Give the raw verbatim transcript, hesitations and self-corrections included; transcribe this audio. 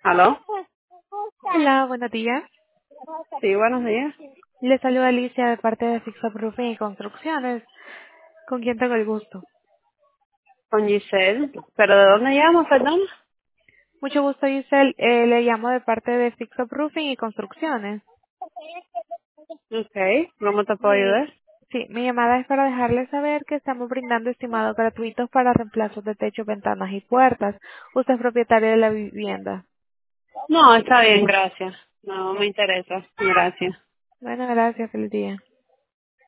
¿Aló? Hola, buenos días. Sí, buenos días. Le saluda Alicia de parte de Fix Up Roofing y Construcciones. ¿Con quién tengo el gusto? Con Giselle. ¿Pero de dónde llamo, perdón? Mucho gusto, Giselle. Eh, le llamo de parte de Fix Up Roofing y Construcciones. Ok, ¿cómo te puedo Mi, ayudar? sí, mi llamada es para dejarle saber que estamos brindando estimados gratuitos para reemplazos de techo, ventanas y puertas. Usted es propietario de la vivienda. No, está bien, gracias. No me interesa. Gracias. Bueno, gracias. Feliz día.